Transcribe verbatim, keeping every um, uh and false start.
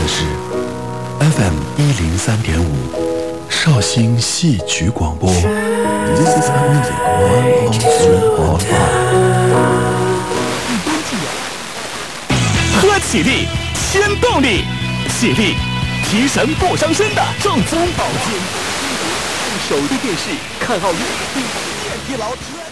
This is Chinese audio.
的是 F M 一零三点五绍兴戏曲广播。This is a music one on three or five。 喝喜力，添动力，喜力提神不伤身的正宗保健。手机电视看奥运，疲劳。